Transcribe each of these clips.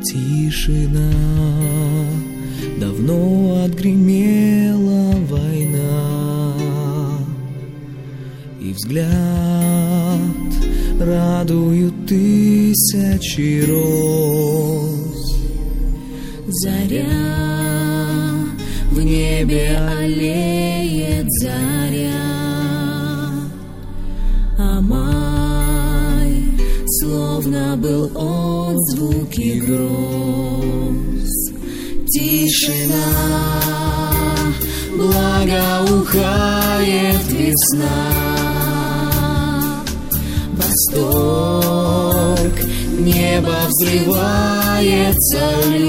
Тишина, давно отгремела война, и взгляд радуют тысячи роз. Заря, в небе аллеет заря, а май словно был отзвук и гроз. Тишина, благоухает весна, восторг, небо взрывается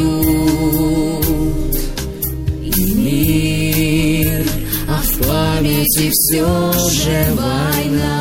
лют, и мир, а в памяти все же война.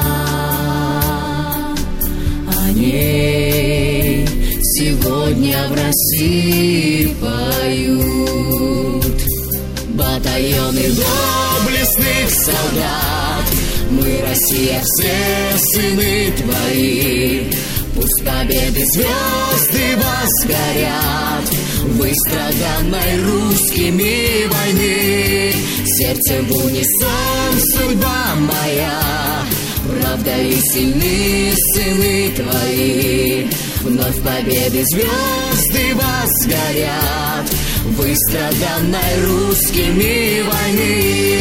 О ней сегодня в России поют батальоны доблестных солдат. Мы, Россия, все сыны твои, пусть победы звезды возгорят в выстраданной русскими войны. Сердцем в унисон судьба моя, правда и сильны сыны твои. Вновь победы звезды возгорят в выстраданной русскими войны.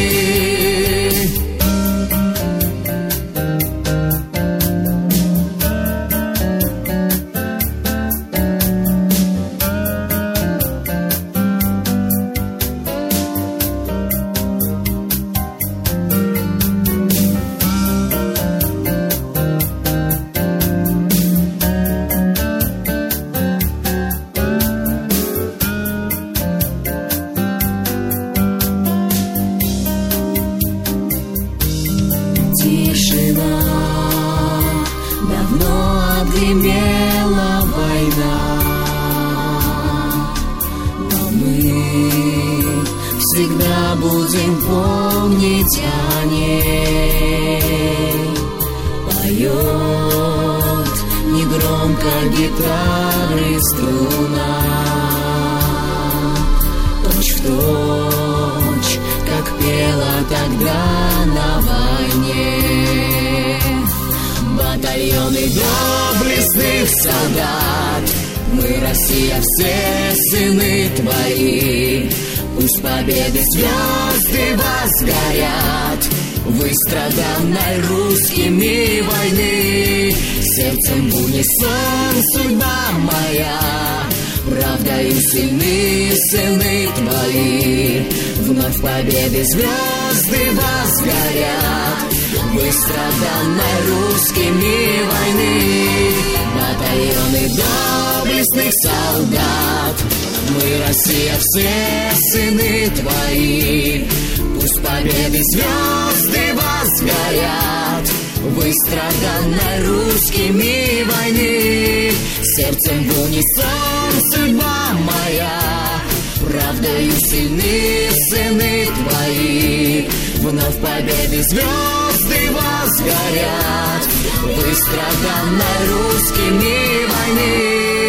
Тишина, давно отгремела война, но мы всегда будем помнить о ней. Поет негромко гитары струна, точь-в-точь, как пела тогда на войне. Батальоны доблестных солдат, мы, Россия, все сыны твои. Пусть победы звезды возгорят в выстраданной русскими войны. Сердцем в унисон судьба моя, правда и сильны сыны твои. Вновь победы звезды возгорят в выстраданной русскими войны. Батальоны доблестных солдат, мы, Россия, все сыны твои. Пусть победы звезды возгорят в выстраданной русскими войны. Сердцем в унисон судьба моя, правдою сильны сыны твои. Вновь победы звезды возгорят в выстраданной русскими войны.